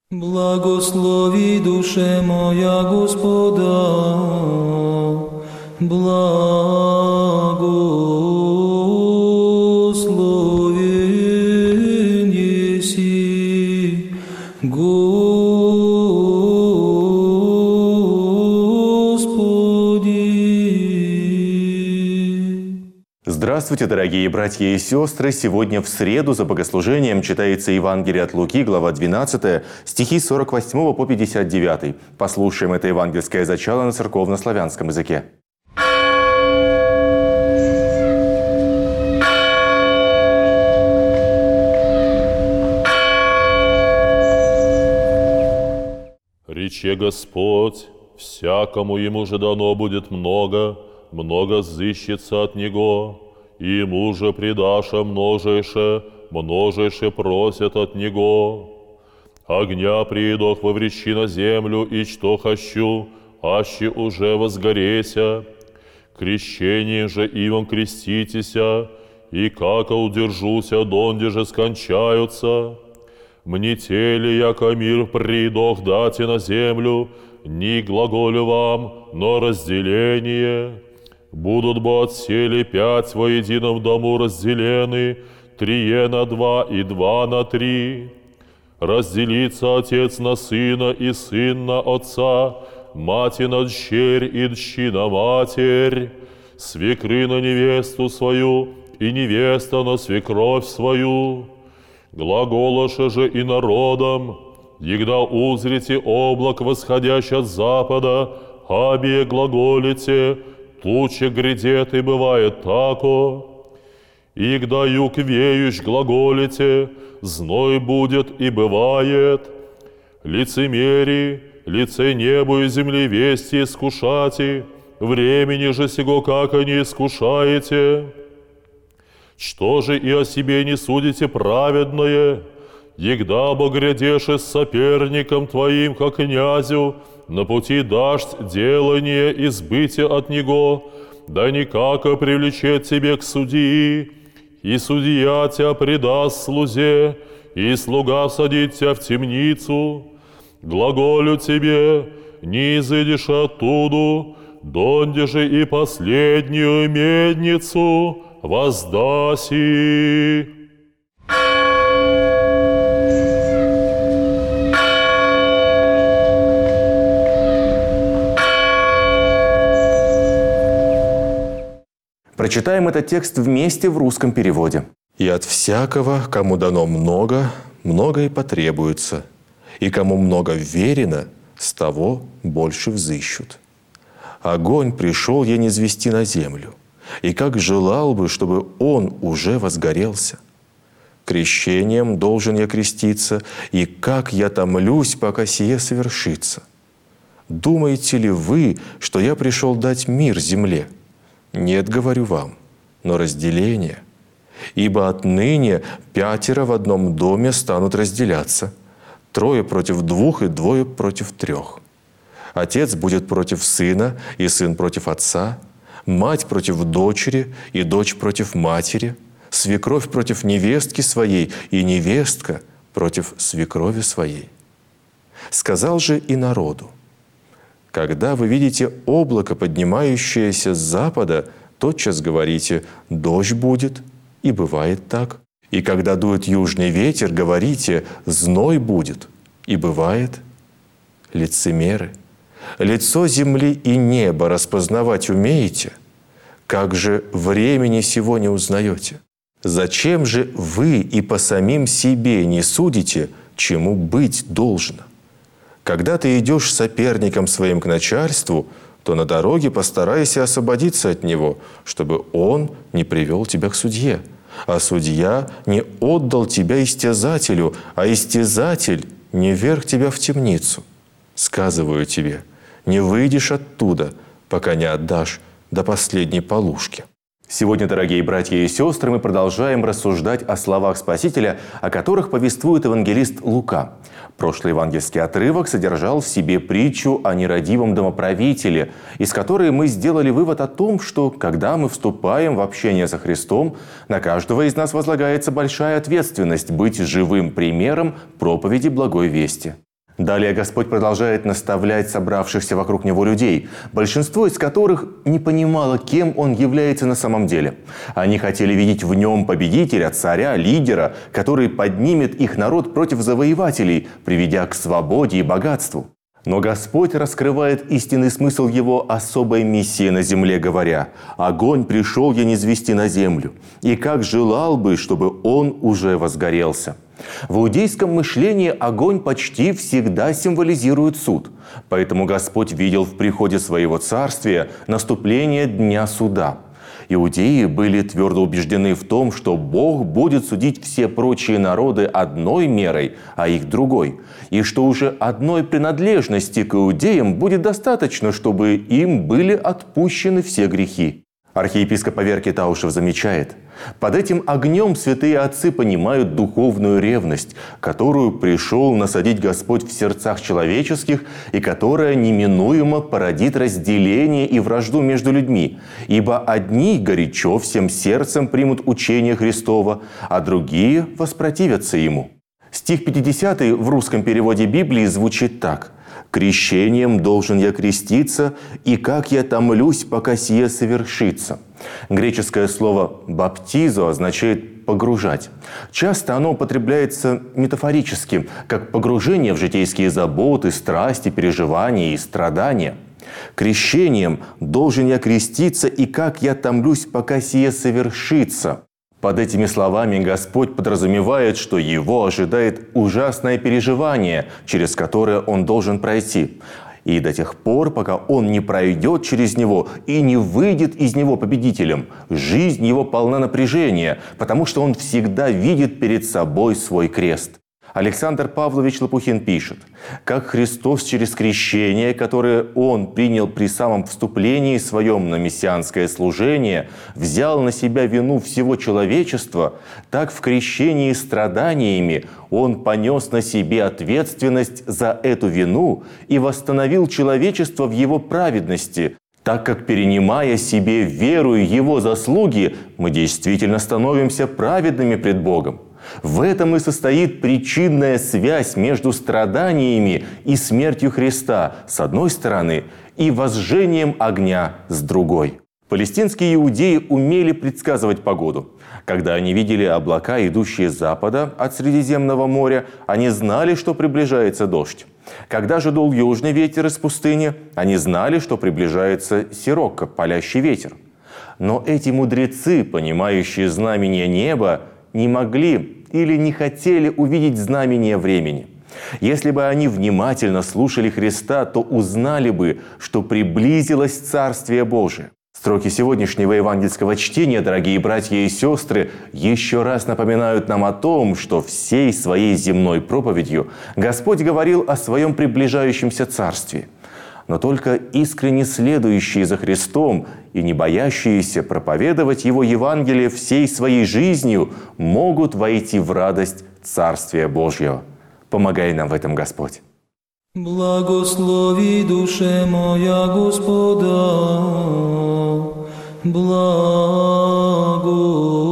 Благослови душе моя Господа, благословен еси, Господи. Здравствуйте, дорогие братья и сестры! Сегодня в среду за богослужением читается Евангелие от Луки, глава 12, стихи с 48 по 59. Послушаем это евангельское зачало на церковно-славянском языке. Рече Господь, всякому ему же дано будет много, много зыщется от него, и ему же предаша множеше, множеше просят от него. Огня приидох воврещи на землю, и что хочу, аще уже возгореся. Крещение же ивом креститеся, и како удержуся, донде же скончаются. Мне теле, яко мир придох дате на землю, не глаголю вам, но разделение. Будут бы отсели 5 во едином дому разделены, 3 на 2 и 2 на 3. Разделится отец на сына и сын на отца, мати на дщерь и дщи на матерь, свекры на невесту свою и невеста на свекровь свою. Глаголоше же и народом, егда узрите облак восходящий от запада, абие глаголите, туча грядет и бывает тако. Егда юг веющ глаголите, зной будет и бывает. Лицемери, лице небу и земли вести искушати, времени же сего как не искушаете. Что же и о себе не судите праведное, егда обогрядеше с соперником твоим, как князю, на пути дашь делание и сбытие от него, да никако привлечет тебе к судьи, и судья тебя предаст слузе, и слуга всадит тебя в темницу. Глаголю тебе, не изыдешь оттуду, донде же и последнюю медницу воздаси. Прочитаем этот текст вместе в русском переводе. «И от всякого, кому дано много, много и потребуется, и кому много верено, с того больше взыщут. Огонь пришел я низвести на землю, и как желал бы, чтобы он уже возгорелся. Крещением должен я креститься, и как я томлюсь, пока сие совершится. Думаете ли вы, что я пришел дать мир земле? Нет, говорю вам, но разделение. Ибо отныне 5 в одном доме станут разделяться, 3 против 2 и 2 против 3. Отец будет против сына, и сын против отца, мать против дочери, и дочь против матери, свекровь против невестки своей, и невестка против свекрови своей. Сказал же и народу: когда вы видите облако, поднимающееся с запада, тотчас говорите: дождь будет, и бывает так. И когда дует южный ветер, говорите: зной будет, и бывает. Лицемеры, лицо земли и неба распознавать умеете? Как же времени сего не узнаете? Зачем же вы и по самим себе не судите, чему быть должно? Когда ты идешь с соперником своим к начальству, то на дороге постарайся освободиться от него, чтобы он не привел тебя к судье, а судья не отдал тебя истязателю, а истязатель не вверг тебя в темницу. Сказываю тебе, не выйдешь оттуда, пока не отдашь до последней полушки». Сегодня, дорогие братья и сестры, мы продолжаем рассуждать о словах Спасителя, о которых повествует евангелист Лука. Прошлый евангельский отрывок содержал в себе притчу о нерадивом домоправителе, из которой мы сделали вывод о том, что когда мы вступаем в общение со Христом, на каждого из нас возлагается большая ответственность быть живым примером проповеди благой вести. Далее Господь продолжает наставлять собравшихся вокруг Него людей, большинство из которых не понимало, кем Он является на самом деле. Они хотели видеть в Нем победителя, царя, лидера, который поднимет их народ против завоевателей, приведя к свободе и богатству. Но Господь раскрывает истинный смысл Его особой миссии на земле, говоря: «Огонь пришел я низвести на землю, и как желал бы, чтобы он уже возгорелся». В иудейском мышлении огонь почти всегда символизирует суд. Поэтому Господь видел в приходе Своего Царствия наступление Дня Суда. Иудеи были твердо убеждены в том, что Бог будет судить все прочие народы одной мерой, а их другой, и что уже одной принадлежности к иудеям будет достаточно, чтобы им были отпущены все грехи. Архиепископ Аверкий Таушев замечает: под этим огнем святые отцы понимают духовную ревность, которую пришел насадить Господь в сердцах человеческих и которая неминуемо породит разделение и вражду между людьми. Ибо одни горячо всем сердцем примут учение Христово, а другие воспротивятся ему. Стих 50 в русском переводе Библии звучит так: «Крещением должен я креститься, и как я томлюсь, пока сие совершится». Греческое слово «баптизо» означает «погружать». Часто оно употребляется метафорически, как погружение в житейские заботы, страсти, переживания и страдания. «Крещением должен я креститься, и как я томлюсь, пока сие совершится». Под этими словами Господь подразумевает, что Его ожидает ужасное переживание, через которое Он должен пройти. И до тех пор, пока Он не пройдет через него и не выйдет из него победителем, жизнь Его полна напряжения, потому что Он всегда видит перед собой свой крест. Александр Павлович Лопухин пишет: «Как Христос через крещение, которое Он принял при самом вступлении своем на мессианское служение, взял на себя вину всего человечества, так в крещении страданиями Он понес на себе ответственность за эту вину и восстановил человечество в его праведности, так как, перенимая себе верою Его заслуги, мы действительно становимся праведными пред Богом. В этом и состоит причинная связь между страданиями и смертью Христа с одной стороны и возжжением огня с другой». Палестинские иудеи умели предсказывать погоду. Когда они видели облака, идущие с запада от Средиземного моря, они знали, что приближается дождь. Когда же дул южный ветер из пустыни, они знали, что приближается сирокко, палящий ветер. Но эти мудрецы, понимающие знамения неба, не могли или не хотели увидеть знамения времени. Если бы они внимательно слушали Христа, то узнали бы, что приблизилось Царствие Божие. Строки сегодняшнего евангельского чтения, дорогие братья и сестры, еще раз напоминают нам о том, что всей своей земной проповедью Господь говорил о своем приближающемся Царстве. Но только искренне следующие за Христом и не боящиеся проповедовать Его Евангелие всей своей жизнью могут войти в радость Царствия Божьего. Помогай нам в этом, Господь. Благослови душе моя Господа, благо.